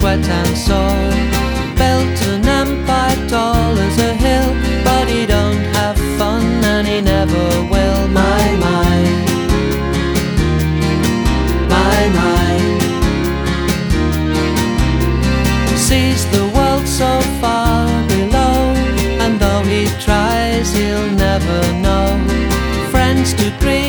sweat and soul. Built an empire tall as a hill, but he don't have fun and he never will. My, sees the world so far below, and though he tries he'll never know. Friends to greet